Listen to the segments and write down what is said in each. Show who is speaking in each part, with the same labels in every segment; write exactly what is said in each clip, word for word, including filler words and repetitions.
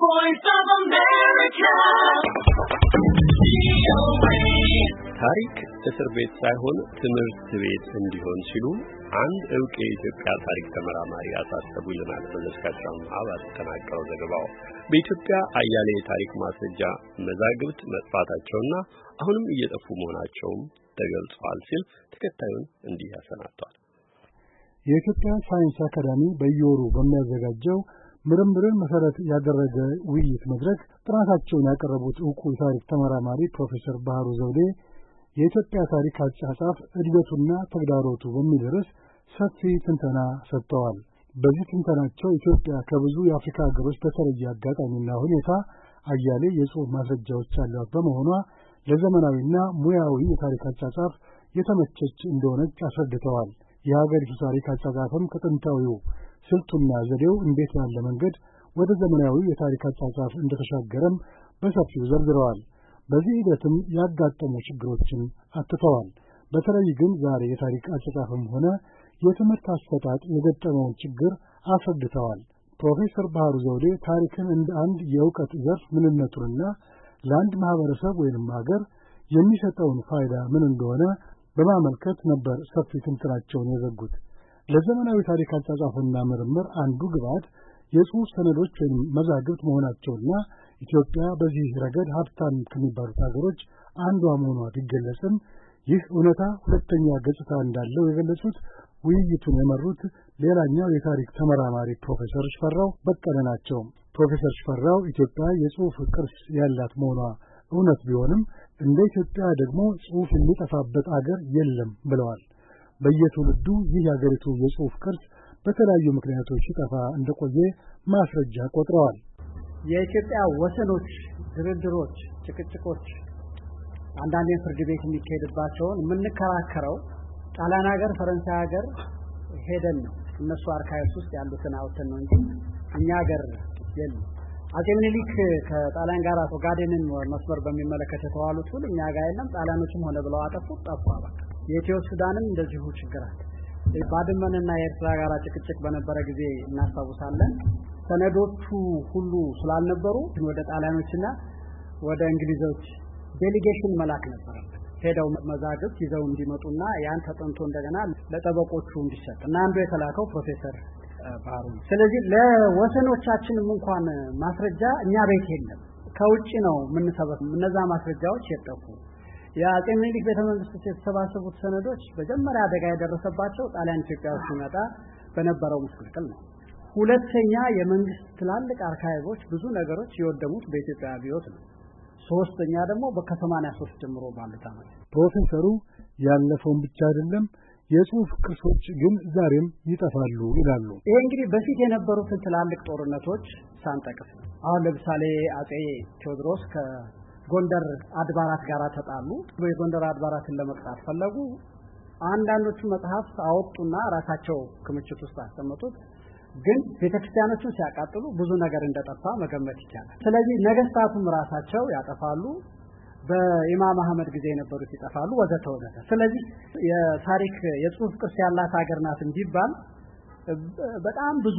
Speaker 1: voice of America.
Speaker 2: ታሪክ እስር ቤት ሳይሆን ትምህርት ቤት እንዲሆን ሲሉ አንድ ዕውቅ የኢትዮጵያ ታሪክ ተመራማሪ አሳሰቡ ይለናል በመስካቻው አባል ተናገረው ዘገባው። በኢትዮጵያ አያሌ የታሪክ ማስረጃ መዛግብት መጥፋታቸውና አሁንም እየጠፉ መሆናቸውም ተገልጿል ሲል ተከታዩን እንዲህ ያሰናቷል።
Speaker 3: የኢትዮጵያ ሳይንስ አካዳሚ በየወሩ በሚያዘጋጀው ምርምርን መሰረት ያደረገ ውይይት መድረክ ጥናታቸውን ያቀረቡት ዕውቁ የታሪክ ተመራማሪ ፕሮፌሰር ባህሩ ዘውዴ የኢትዮጵያ ታሪክ አጻጻፍ እድገቱና ተግዳሮቱ በሚል ርዕስ ሰፊ ትንተና ሰጥተዋል። በዚህ ትንተናቸው ኢትዮጵያ ከብዙ የአፍሪካ ሀገሮች በተለየ አጋጣሚና ሁኔታ አያሌ የጽሑፍ ማስረጃዎች ያሏት በመሆኗ ለዘመናዊና ሙያዊ የታሪክ አጻጻፍ የተመቸች እንደሆነች አስረድተዋል። የሀገሪቱ ታሪክ አጻጻፍም ከጥንታዊው ስልቱና ዘዴው እንዴት ባለ መንገድ ወደ ዘመናዊ የታሪክ አጻጻፍ እንደተሻገረም በሰፊው ዘርዝረዋል። በዚህ ሂደትም ያጋጠሙ ችግሮችን አትተዋል። በተለይ ግን ዛሬ የታሪክ አጻጻፍም ሆነ የትምህርት አሰጣጥ የገጠመውን ችግር አስረድተዋል። ፕሮፌሰር ባህሩ ዘውዴ ታሪክን እንደ አንድ የእውቀት ዘርፍ ምንነቱንና ለአንድ ማህበረሰብ ወይንም ሀገር የሚሰጠውን ፋይዳ ምን እንደሆነ በማመልከት ነበር ሰፊ ትንተናቸውን የዘጉት። ለዘመናዊ ታሪክ አጻጻፍና ምርምር አንዱ ግብዓት የጽሑፍ ሰነዶች ወይም መዛግብት መሆናቸውና ኢትዮጵያ በዚህ ረገድ ሀብታም ከሚባሉት ሀገሮች አንዷ መሆኗ ቢገለጽም ይህ እውነታ ሁለተኛ ገጽታ እንዳለው የገለጹት ውይይቱን የመሩት ሌላኛው የታሪክ ተመራማሪ ፕሮፌሰር ሽፈራው በቀለ ናቸው። ፕሮፌሰር ሽፈራው ኢትዮጵያ የጽሑፍ ቅርስ ያላት መሆኗ እውነት ቢሆንም እንደ ኢትዮጵያ ደግሞ ጽሑፍ የሚጠፋበት አገር የለም ብለዋል። በየትውልዱ ይህ የአገሪቱ የጽሑፍ ቅርስ በተለያዩ ምክንያቶች ሲጠፋ እንደቆየ ማስረጃ ቆጥረዋል።
Speaker 4: የኢትዮጵያ ወሰኖች፣ ድርድሮች፣ ጭቅጭቆች አንዳንዴ ፍርድ ቤት የሚካሄድባቸውን የምንከራከረው ጣሊያን ሀገር፣ ፈረንሳይ ሀገር ሄደን ነው። እነሱ አርካይቭስ ውስጥ ያሉትን አውጥተን ነው እንጂ እኛ ሀገር የለም። አጼ ምኒልክ ከጣሊያን ጋር ኦጋዴንን መስመር በሚመለከት የተዋሉት ሁሉ እኛ ጋር የለም። ጣሊያኖችም ሆነ ብለው አጠፉት፣ ጠፋ በቃ። የኢትዮ ሱዳንም እንደዚሁ ችግር አለ። ባድመንና የኤርትራ ጋር ጭቅጭቅ በነበረ ጊዜ እናስታውሳለን። ሰነዶቹ ሁሉ ስላልነበሩ ወደ ጣሊያኖችና ወደ እንግሊዞች ዴሊጌሽን መላክ ነበር። ሄደው መዛግብት ይዘው እንዲመጡና ያን ተጠንቶ እንደገና ለጠበቆቹ እንዲሰጥ እና አንዱ የተላከው ፕሮፌሰር ባህሩ። ስለዚህ ለወሰኖቻችንም እንኳን ማስረጃ እኛ ቤት የለም፣ ከውጪ ነው የምንሰበስበው። እነዛ ማስረጃዎች የጠፉ የአጼ ምኒልክ ቤተመንግስት ውስጥ የተሰባሰቡት ሰነዶች መጀመሪያ አደጋ የደረሰባቸው ጣሊያን ኢትዮጵያ ውስጥ ሲመጣ በነበረው ምስቅልቅል ነው። ሁለተኛ የመንግስት ትላልቅ አርካይቮች ብዙ ነገሮች የወደሙት በኢትዮጵያ አብዮት ነው። ሶስተኛ ደግሞ በከሰማንያ ሶስት ጀምሮ ባሉት ዓመት።
Speaker 3: ፕሮፌሰሩ ያለፈውን ብቻ አይደለም የጽሑፍ ቅርሶች ግን ዛሬም ይጠፋሉ ይላሉ።
Speaker 4: ይሄ እንግዲህ በፊት የነበሩትን ትላልቅ ጦርነቶች ሳንጠቅስ ነው። አሁን ለምሳሌ አጼ ቴዎድሮስ ከጎንደር አድባራት ጋር ተጣሉ። የጎንደር አድባራትን ለመቅጣት ፈለጉ። አንዳንዶቹ መጽሐፍ አወጡና ራሳቸው ክምችት ውስጥ አስቀመጡት። ግን ቤተክርስቲያኖቹን ሲያቃጥሉ ብዙ ነገር እንደጠፋ መገመት ይቻላል። ስለዚህ ነገስታቱም ራሳቸው ያጠፋሉ፣ በኢማም አህመድ ጊዜ የነበሩት ይጠፋሉ፣ ወዘተ ወዘተ። ስለዚህ የታሪክ የጽሑፍ ቅርስ ያላት ሀገር ናት እንዲባል በጣም ብዙ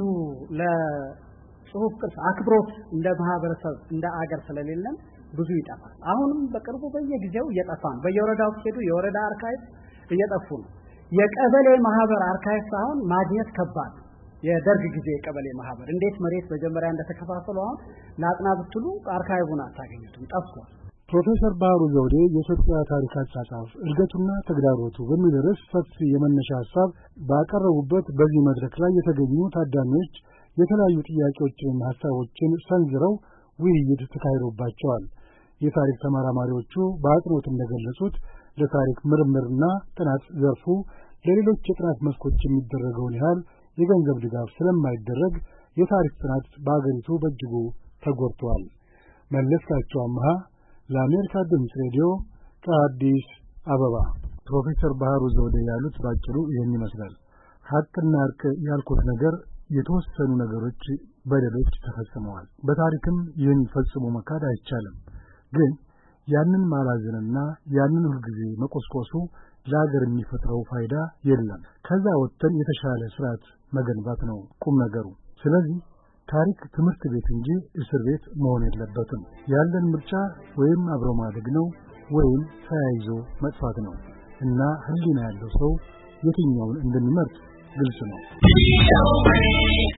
Speaker 4: ለጽሑፍ ቅርስ አክብሮት እንደ ማህበረሰብ እንደ አገር ስለሌለን ብዙ ይጠፋል። አሁንም በቅርቡ በየጊዜው እየጠፋ ነው። በየወረዳው ሄዱ የወረዳ አርካይቭ እየጠፉ ነው። የቀበሌ ማህበር አርካይቭ አሁን ማግኘት ከባድ። የደርግ ጊዜ የቀበሌ ማህበር እንዴት መሬት መጀመሪያ እንደተከፋፈለው አሁን ላጥና ብትሉ አርካይቡን አታገኙትም፣ ጠፍቷል።
Speaker 3: ፕሮፌሰር ባህሩ ዘውዴ የኢትዮጵያ ታሪክ አጻጻፍ እድገቱና ተግዳሮቱ በሚል ርዕስ ሰፊ የመነሻ ሀሳብ ባቀረቡበት በዚህ መድረክ ላይ የተገኙ ታዳሚዎች የተለያዩ ጥያቄዎችንና ሀሳቦችን ሰንዝረው ውይይት ተካሂዶባቸዋል። የታሪክ ተመራማሪዎቹ በአጽንኦት እንደገለጹት ለታሪክ ምርምርና ጥናት ዘርፉ ለሌሎች የጥናት መስኮች የሚደረገውን ያህል የገንዘብ ድጋፍ ስለማይደረግ የታሪክ ጥናት በአገሪቱ በእጅጉ ተጎድቷል። መለስካቸው አምሃ ለአሜሪካ ድምፅ ሬዲዮ ከአዲስ አበባ። ፕሮፌሰር ባህሩ ዘውዴ ያሉት ባጭሩ ይህን ይመስላል። ሀቅና እርቅ ያልኩት ነገር የተወሰኑ ነገሮች በደሎች ተፈጽመዋል። በታሪክም ይህን ፈጽሞ መካድ አይቻልም። ግን ያንን ማላዘንና ያንን ሁልጊዜ መቆስቆሱ ለሀገር የሚፈጥረው ፋይዳ የለም። ከዛ ወጥተን የተሻለ ስርዓት መገንባት ነው ቁም ነገሩ። ስለዚህ ታሪክ ትምህርት ቤት እንጂ እስር ቤት መሆን የለበትም። ያለን ምርጫ ወይም አብሮ ማደግ ነው ወይም ተያይዞ መጥፋት ነው እና ህሊና ያለው ሰው የትኛውን እንደሚመርጥ ግልጽ ነው።